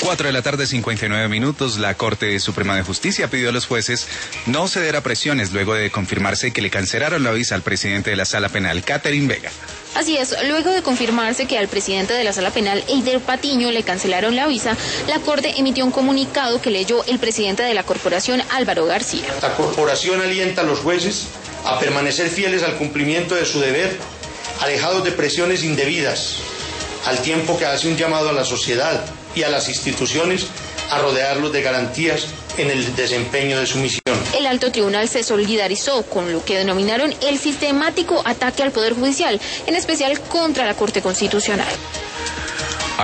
4 de la tarde, 59 minutos. La Corte Suprema de Justicia pidió a los jueces no ceder a presiones luego de confirmarse que le cancelaron la visa al presidente de la Sala Penal, Catherine Vega. Así es, luego de confirmarse que al presidente de la Sala Penal, Eider Patiño, le cancelaron la visa, la Corte emitió un comunicado que leyó el presidente de la corporación, Álvaro García. La corporación alienta a los jueces a permanecer fieles al cumplimiento de su deber, alejados de presiones indebidas, al tiempo que hace un llamado a la sociedad y a las instituciones a rodearlos de garantías en el desempeño de su misión. El alto tribunal se solidarizó con lo que denominaron el sistemático ataque al Poder Judicial, en especial contra la Corte Constitucional.